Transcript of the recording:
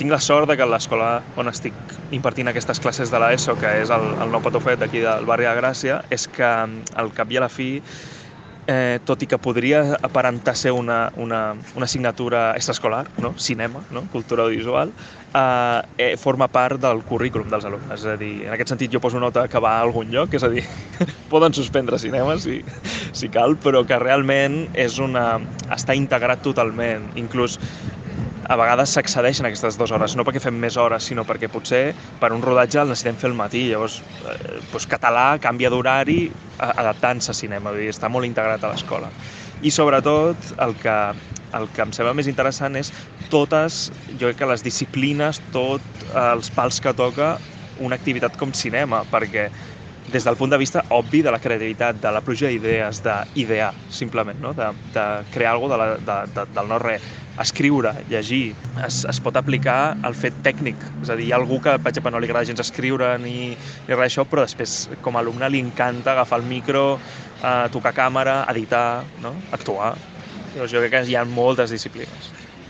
tinc la sort de que l'escola on estic impartint aquestes classes de l'ESO, que és el Nou Patufet d'aquí del barri de Gràcia, és que al cap i a la fi, tot i que podria aparentar ser una assignatura extraescolar, no? Cinema, no? Cultura audiovisual, forma part del currículum dels alumnes. És a dir, en aquest sentit jo poso nota que va a algun lloc, és a dir, poden suspendre cinema si cal, però que realment està integrat totalment. Inclús a vegades s'excedeixen aquestes 2 hores, no perquè fem més hores, sinó perquè potser per un rodatge el necessitem fer al matí. Llavors, català canvia d'horari adaptant-se a cinema, vull dir, està molt integrat a l'escola. I sobretot el que em sembla més interessant és totes, jo crec que les disciplines, tots els pals que toca una activitat com cinema, perquè des del punt de vista obvi de la creativitat, de la pluja d'idees, d'idear, simplement, no? de crear alguna cosa del no-res. Escriure, llegir, es pot aplicar al fet tècnic. És a dir, hi ha algú que, per exemple, no li agrada gens escriure ni res d'això, però després, com a alumne, li encanta agafar el micro, tocar càmera, editar, no? Actuar. Llavors, jo crec que hi ha moltes disciplines.